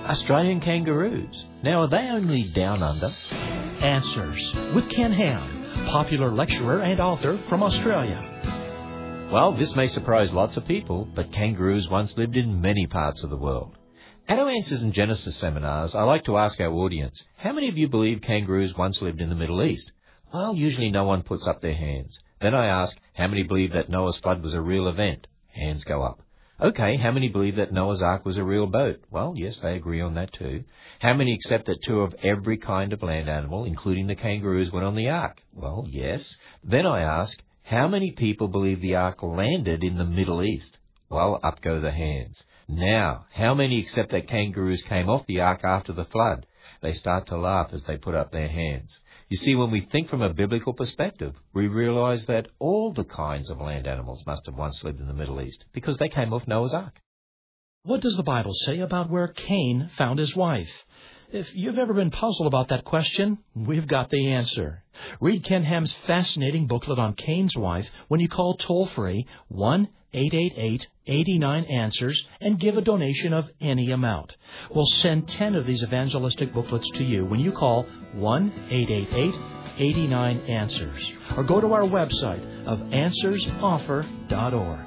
Australian kangaroos. Now, are they only down under? Answers with Ken Ham, popular lecturer and author from Australia. Well, this may surprise lots of people, but kangaroos once lived in many parts of the world. At our Answers in Genesis seminars, I like to ask our audience, how many of you believe kangaroos once lived in the Middle East? Well, usually no one puts up their hands. Then I ask, how many believe that Noah's flood was a real event? Hands go up. Okay, how many believe that Noah's Ark was a real boat? Well, yes, they agree on that too. How many accept that two of every kind of land animal, including the kangaroos, went on the Ark? Well, yes. Then I ask, how many people believe the Ark landed in the Middle East? Well, up go the hands. Now, how many accept that kangaroos came off the Ark after the flood? They start to laugh as they put up their hands. You see, when we think from a biblical perspective, we realize that all the kinds of land animals must have once lived in the Middle East, because they came off Noah's Ark. What does the Bible say about where Cain found his wife? If you've ever been puzzled about that question, we've got the answer. Read Ken Ham's fascinating booklet on Cain's wife when you call toll-free 1-888-89-ANSWERS and give a donation of any amount. We'll send 10 of these evangelistic booklets to you when you call 1-888-89-ANSWERS or go to our website of answersoffer.org.